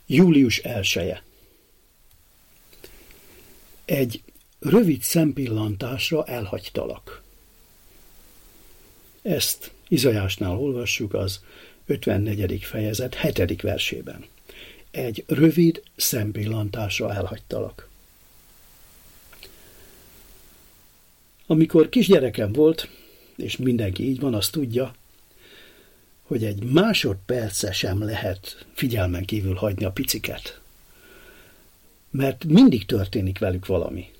Július 1-e. Egy rövid szempillantásra elhagytalak. Ezt Izaiásnál olvassuk az 54. fejezet 7. versében. Egy rövid szempillantásra elhagytalak. Amikor kisgyerekem volt, és mindenki így van, azt tudja, hogy egy másodperce sem lehet figyelmen kívül hagyni a piciket. Mert mindig történik velük valami.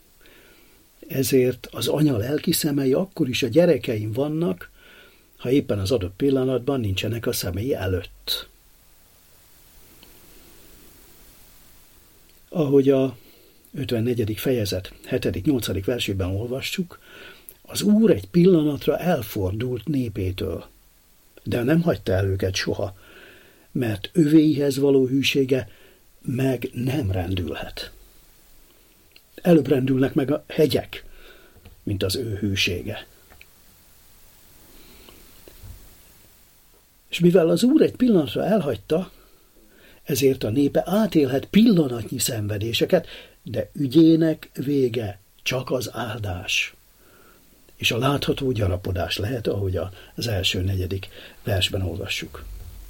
Ezért az anya lelki szemei akkor is a gyerekeim vannak, ha éppen az adott pillanatban nincsenek a szemei előtt. Ahogy a 54. fejezet 7.-8. versében olvassuk, az Úr egy pillanatra elfordult népétől, de nem hagyta el őket soha, mert övéihez való hűsége meg nem rendülhet. Előbb rendülnek meg a hegyek, mint az ő hűsége. És mivel az Úr egy pillanatra elhagyta, ezért a népe átélhet pillanatnyi szenvedéseket, de ügyének vége csak az áldás. És a látható gyarapodás lehet, ahogy az első 4. versben olvassuk.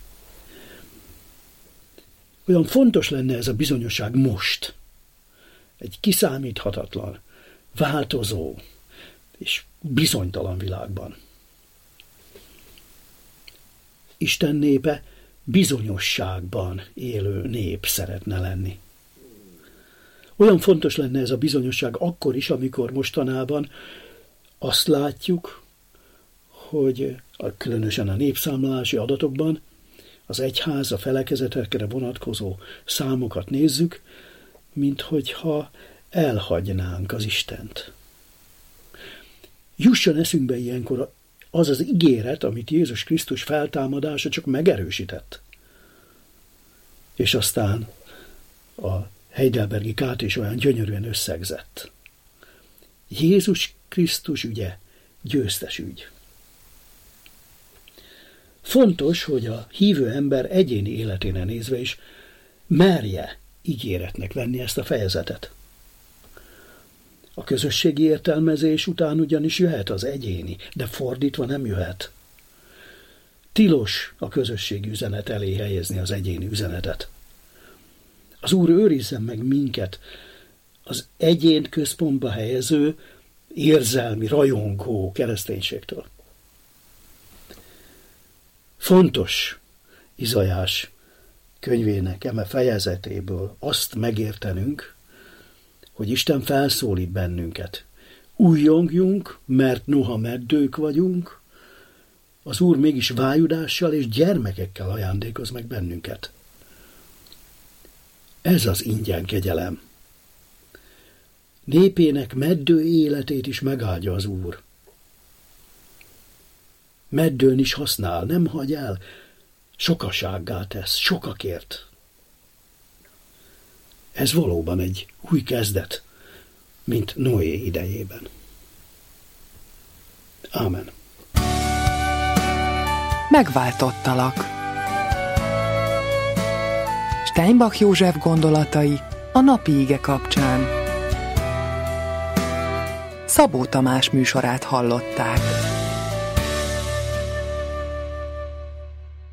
Olyan fontos lenne ez a bizonyosság most, egy kiszámíthatatlan, változó és bizonytalan világban. Isten népe bizonyosságban élő nép szeretne lenni. Olyan fontos lenne ez a bizonyosság akkor is, amikor mostanában azt látjuk, hogy különösen a népszámlálási adatokban az egyház, a felekezetekre vonatkozó számokat nézzük, minthogyha elhagynánk az Istent. Jusson eszünkbe ilyenkor az az ígéret, amit Jézus Krisztus feltámadása csak megerősített. És aztán a heidelbergi Kát is olyan gyönyörűen összegzett. Jézus Krisztus ügye győztes ügy. Fontos, hogy a hívő ember egyéni életére nézve is merje ígéretnek venni ezt a fejezetet. A közösségi értelmezés után ugyanis jöhet az egyéni, de fordítva nem jöhet. Tilos a közösségi üzenet elé helyezni az egyéni üzenetet. Az Úr őrizzen meg minket az egyént központba helyező, érzelmi, rajongó kereszténységtől. Fontos Izaiás könyvének eme fejezetéből azt megértenünk, hogy Isten felszólít bennünket. Újjongjunk, mert noha meddők vagyunk, az Úr mégis vájudással és gyermekekkel ajándékoz meg bennünket. Ez az ingyen kegyelem. Népének meddő életét is megáldja az Úr. Meddőn is használ, nem hagy el, sokasággá tesz, sokakért. Ez valóban egy új kezdet, mint Noé idejében. Ámen. Megváltottalak. Steinbach József gondolatai a napi ige kapcsán. Szabó Tamás műsorát hallották.